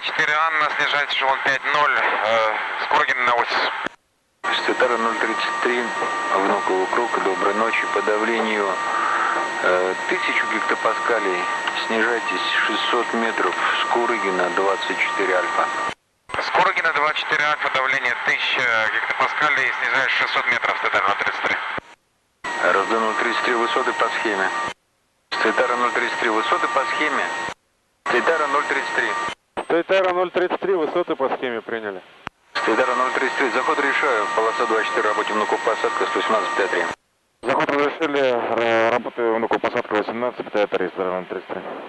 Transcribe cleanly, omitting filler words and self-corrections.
4 Анна, снижайте эшелон 5-0, Скоргин на Осис. Цитара 033, Внуково круг, доброй ночи. По давлению 1000 гектопаскалей, снижайтесь 600 метров, Скорыгина 24 Альфа. Скоргина 24 Альфа, давление 1000 гектопаскалей, снижаешь 600 метров, Цитара 033. РСД 033, высоты по схеме. Цитара 033, высоты по схеме. Цитара 033. Цитара 033, высоты по схеме приняли. Цитара 033, заход решаю, полоса 24, работе Внуков посадка 118-3. Заход разрешили, работы Внуков посадка 18, 3, Цитара 033.